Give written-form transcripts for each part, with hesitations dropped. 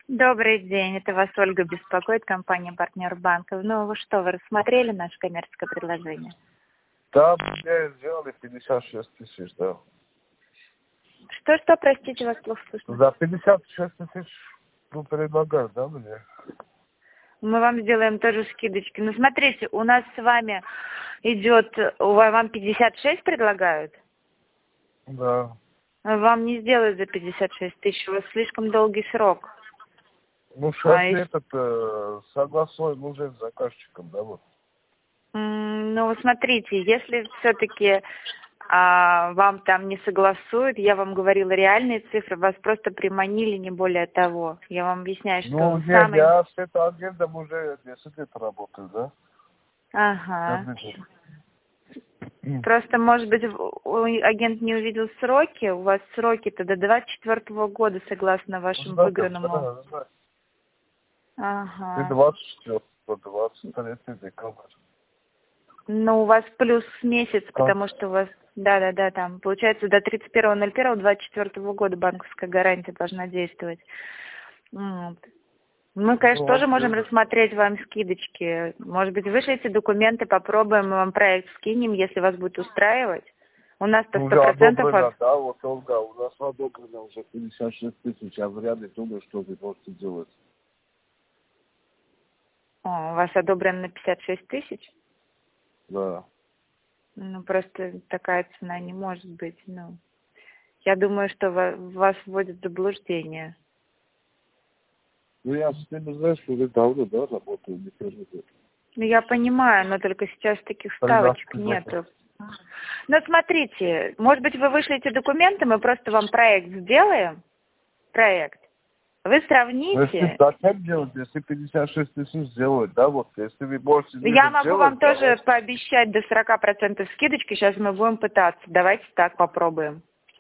Добрый день, это вас Ольга беспокоит, компания «Партнер банка». Ну, вы что, вы рассмотрели наше коммерческое предложение? Да, мне сделали 56 тысяч, да. Что, простите, вас плохо слышно? За 56 тысяч, предлагают, да, мне? Мы вам сделаем тоже скидочки. Ну, смотрите, у нас с вами идет, вам 56 предлагают? Да. Вам не сделают за 56 тысяч, у вас слишком долгий срок. Ну, сейчас согласуем уже с заказчиком, да, вот. Ну, вот смотрите, если все-таки вам там не согласуют, я вам говорила реальные цифры, вас просто приманили, не более того. Я вам объясняю, что Я с этой агентом уже 10 лет работаю, да? Ага. Просто, может быть, агент не увидел сроки, у вас сроки-то до 24 года, согласно вашему выигранному. Да. Ага. 24, 23 декабрь. Ну, у вас плюс месяц, потому что у вас, да, там, получается, до 31.01.24 года банковская гарантия должна действовать. Вот. Мы, конечно, тоже можем рассмотреть вам скидочки. Может быть, вышлите документы, попробуем, мы вам проект скинем, если вас будет устраивать. У нас-то 100%... Да, вот, Ольга, у нас одобрено уже 56 тысяч, я вряд ли думаю, что вы можете делать. О, у вас одобрено на 56 тысяч? Да. Ну, просто такая цена не может быть. Ну, я думаю, что вас вводят в заблуждение. Ну, я с ними, знаешь, уже давно, да, работаю, не первый год. Ну, я понимаю, но только сейчас таких ставочек нету. Ну, смотрите, может быть, вы вышлите документы, мы просто вам проект сделаем. Проект. Вы сравните. Зачем делать, если 56 тысяч сделать, да, вот, если вы можете... Я могу вам тоже пообещать до 40% скидочки, сейчас мы будем пытаться. Давайте так попробуем.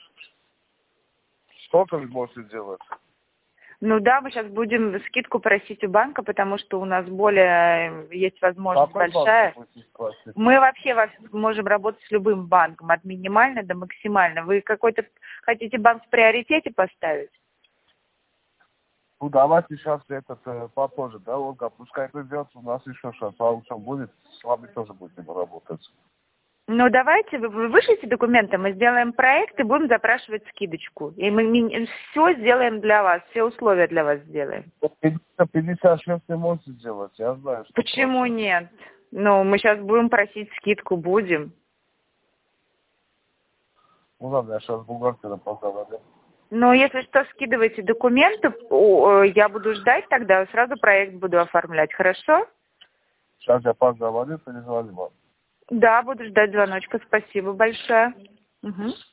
Сколько вы можете делать? Ну да, мы сейчас будем скидку просить у банка, потому что у нас более есть возможность большая. Мы вообще можем работать с любым банком, от минимальной до максимальной. Вы какой-то хотите банк в приоритете поставить? Ну, давайте сейчас попозже, да, Ольга, пускай придет, у нас еще шанс, а будет, с вами тоже будем работать. Ну, давайте, вы вышлите документы, мы сделаем проект и будем запрашивать скидочку. И мы все сделаем для вас, все условия для вас сделаем. 56 не можете сделать, я знаю. Почему нет? Ну, мы сейчас будем просить скидку, будем. Ну, ладно, я сейчас с бухгалтером поговорю. Ну, если что, скидывайте документы, я буду ждать тогда, сразу проект буду оформлять, хорошо? Сейчас я поговорю, перезвоню вам. Да, буду ждать звоночка, спасибо большое. Угу.